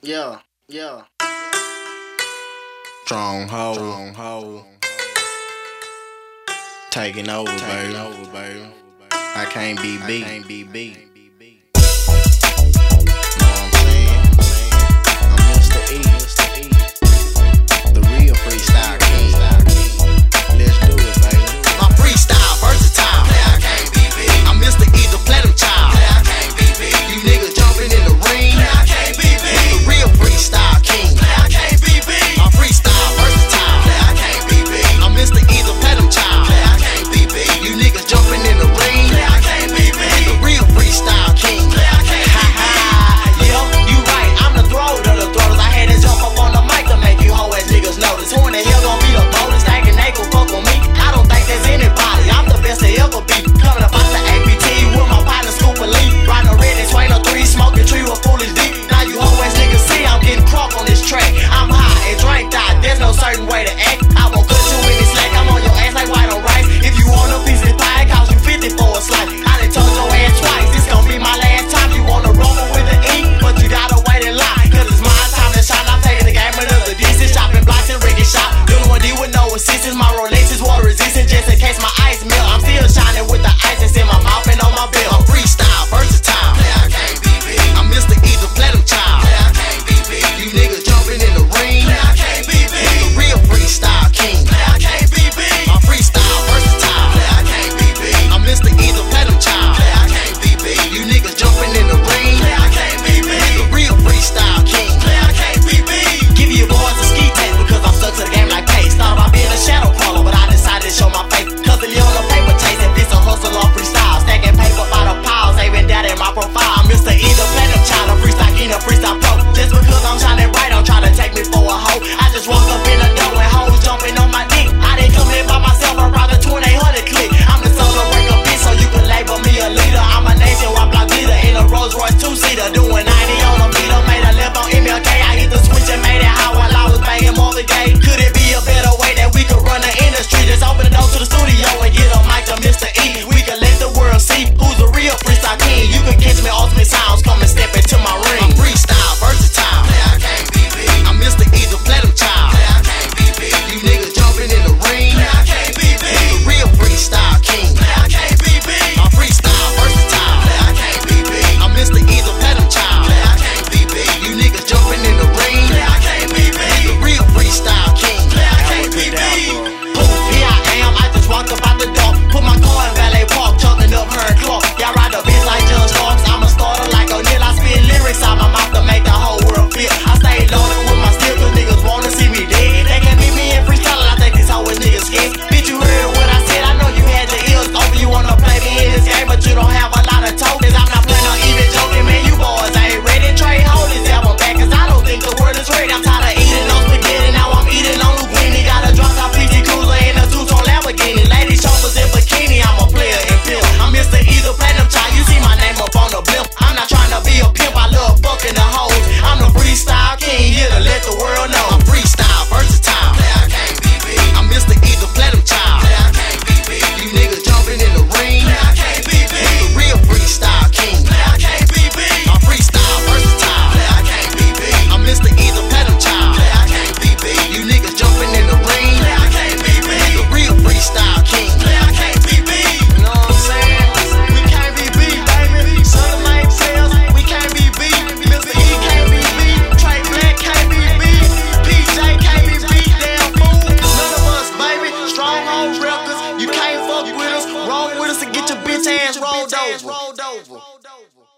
Yeah. Stronghold. Taking over, baby. I can't be beat. Know what I'm saying? I'm Mr. E. The real freestyle king. Let's do it, baby. My freestyle versatile. I can't be beat. I'm Mr. E, the platinum child. I can't be beat. You niggas jumping in the ring. I can't be beat. The real freestyle king. I can't be beat. My freestyle versatile. I can't be beat. I'm Mr. E, the platinum child. I can't be beat. You niggas jumping in the ring. I can't be beat. The real freestyle king. I can't be beat. Yeah, you right. I'm the thrower of the throwers. I had to jump up on the mic to make you hoe ass niggas notice. Who in the hell gon' be the boldest? Thinking they gon' fuck with me? I don't think there's anybody. I'm the best they ever be. Coming up out the APT with my partner Scoop and Lee. Riding a red and swing a 3, smoking tree with foolish deep. Now you hoe ass niggas see I'm getting crunk on this track. I'm high and drink out. There's no certain way to act. I won't cut you in this slack. I'm on your ass like white on rice. If you want a piece of pie, it cost you 50 for a slice. I done told your ass twice. This gon' be my last time. You wanna rumble with the E, but you gotta wait in line. Cause it's my time to shine. I'm taking the game another distance. Shopping blocks and rigging shop. Doing one D with no assistance. My Rolex is water resistant just in case my ice melt. I'm still shining with the ice that's in my mouth and on my belt. I'm freestyle, versatile. I can't be beat. I'm Mr. E, the platinum child. I can't be beat. You niggas jumping in the ring. I can't be beat. The real freestyle king. I can't be beat. My freestyle versatile. I can't be beat. I'm Mr. E, the platinum child. I can't be beat. You niggas jumping in the ring. I can't be beat. The real freestyle king. I can't be beat. Give you boys a ski tape because I'm stuck to the game like pace. Thought about being a shadow crawler, but I decided to show my face. Cause the on the paper chase and this a hustle off freestyle. Stacking paper by the piles, ain't been down in my profile. I'm Mr. E, the platinum child, a freestyle king, a freestyle pro. Just because I'm shining bright, don't try to take me for a hoe. I just walk up in the door and hoes jumping on my dick. I didn't come here by myself, I brought the 2800 click. I'm the solo breaker bitch, so you can label me a leader. I'm a nationwide block leader in a Rolls Royce 2-seater. Doing 90 on a meter, made a left on MLK. I hit the switch and made it hot while I was banging Marvin Gaye. Could it be a better way that we could run the industry? Just open the door to the studio and get a mic to Mr. E. We can let the world see who's the real freestyle king. You can catch me ultimate sounds, come and step into my ring. I'm freestyle, versatile. I can't be beat. I'm Mr. E, the platinum child. I can't be beat. You niggas jumping in the ring. I can't be beat. The real freestyle king. I can't be beat. I'm freestyle, versatile. I can't be beat. I'm Mr. E, the platinum child. I can't be beat. You niggas jumping in the ring. I can't be beat. The real freestyle king. I can't be beat. Here I am, I just walked up out the door. Put my car in valet park, chucking up her and Clark. Y'all ride the bitch like Judge Starks. I'm a starter like O'Neal. I spit lyrics out my mouth to make the whole world feel. I stay loaded with my steel, cause niggas wanna see me dead. They can't beat me in freestyle, I think these hoes niggas scared. Bitch, you heard what I said, I know you had your ears open. You wanna play me in this game, but you don't have a lot of tokens. I'm not playing on even joking, man, you boys ain't ready. Trade hold this album back, cause I don't think the world is ready. I'm tired of eating on spaghetti, now I'm eating on linguine. Got a drop top PT Cruiser in a two-tone Lamborghini. Ladies choppers in bikini, I'm a player in film. I'm Mr. E, the platinum child, you see my name up on the blimp. I'm not trying to be a pimp, I love fucking the hoes. I'm the freestyle king, here to let the world know. I'm freestyle, versatile. I can't be beat. I'm Mr. E, the platinum child. I can't be beat. You niggas jumping in the ring. I can't be beat. The real freestyle king. I can't be beat. I'm freestyle, versatile. I can't be beat. I'm Mr. E, the platinum child. I can't be beat. You niggas jumping in the ring. I can't be beat. The real freestyle king. I can't be beat. You know what I'm saying? We can't be beat, baby. Southern Mike sales, we can't be beat. Mr. E can't be beat. Trey Black can't be beat. PJ can't be beat. Damn fool. None of us, baby. Stronghold records. You can't fuck with us. Roll with us and get your bitch ass rolled over.